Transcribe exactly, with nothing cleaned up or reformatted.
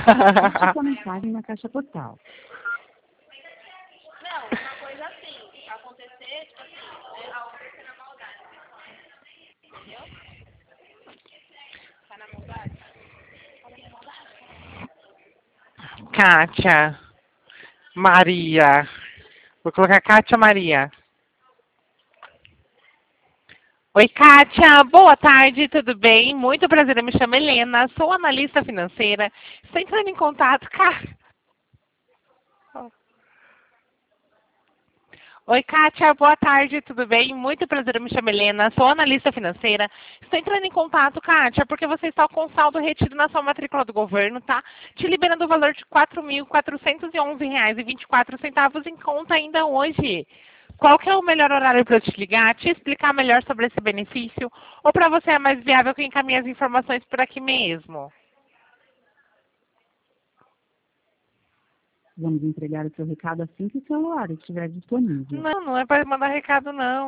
Deixe sua mensagem na caixa postal. Não, uma coisa assim, acontecer, tipo assim, é acontecer na maldade. Entendeu? Tá na maldade? Tá na maldade? Kátia. Maria. Vou colocar Kátia Maria. Oi, Kátia. Boa tarde, tudo bem? Muito prazer, eu me chamo Helena, sou analista financeira. Estou entrando em contato, Kátia. Oi, Kátia, boa tarde, tudo bem? Muito prazer, eu me chamo Helena, sou analista financeira. Estou entrando em contato, Kátia, porque você está com saldo retido na sua matrícula do governo, tá? Te liberando o valor de quatro mil quatrocentos e onze reais e vinte e quatro centavos em conta ainda hoje. Qual que é o melhor horário para eu te ligar, te explicar melhor sobre esse benefício? Ou para você é mais viável que eu encaminhe as informações por aqui mesmo? Vamos entregar o seu recado assim que o celular estiver disponível. Não, não é para mandar recado, não.